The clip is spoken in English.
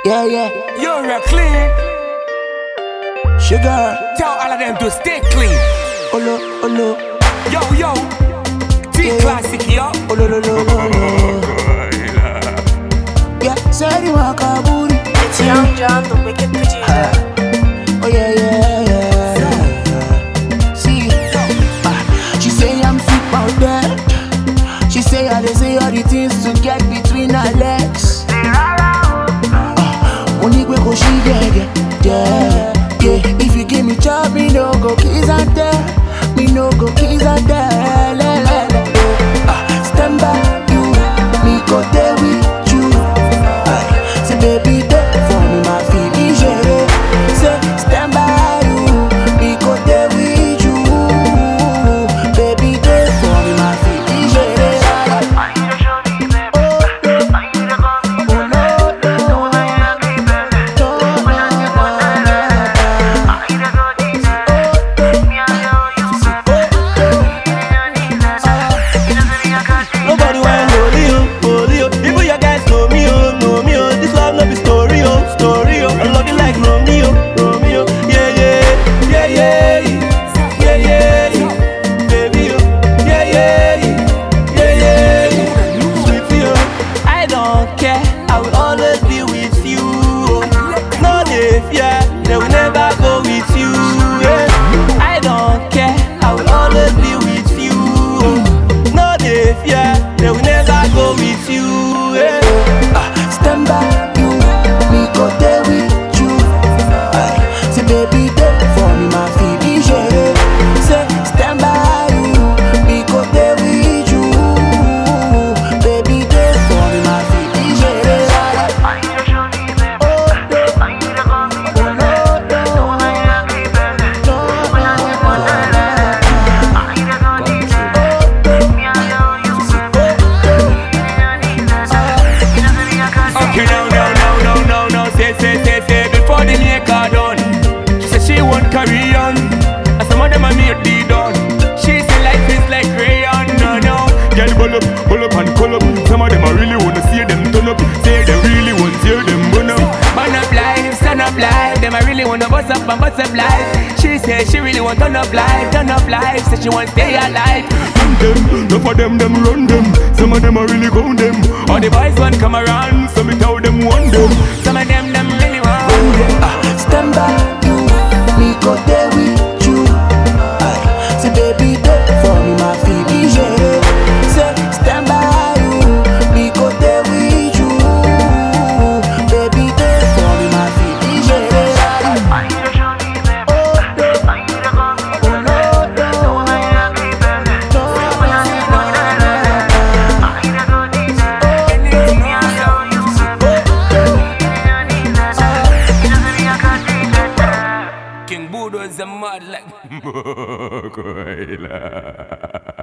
Yeah, yeah. You're clean. Sugar. Tell all of them to stay clean. Olo, olo. Yo, yo. T-Classic, yo. Olo, lo, lo, lo, lo. Yeah, say you want kaburi. It's Young John, the wicked producer. Oh yeah, yeah, yeah. See, she say I'm fit out there. She say I dey say all the things to get between her legs. Money we go she yeah. If you give me job, me no go kiss and tell. Me no go kiss and tell. Stand by you, me go there with you. Say baby, there for me my finish. Say stand by you, me go there with you. Baby, there for me my finish. They will never go with you. I don't care, I will always be with you. No they fear, they will never go with you. Stand by you, me go there with you. Say baby, there for me my finish. Say stand by you, me go there with you. Baby, there for me my finish. Say before the maker done. She said she won't carry on, and some of them are made be done. She said life is like rayon, no. Girl pull up and call up. Some of them I really wanna see them turn up. Say they really want to hear them burn up. Burn up life, stand up life. Them I really wanna bust up and bust up life. She said she really want turn up life. Said she want stay alive. Them, no for them run them. Some of them I really count them. All the boys want come around, so me tell them one them. Some of them really want them. Stand by you, me go there with you. Say baby, there for me my finish. Say stand by you, me go there with you. Baby, there for me my finish. King Budo is a mud like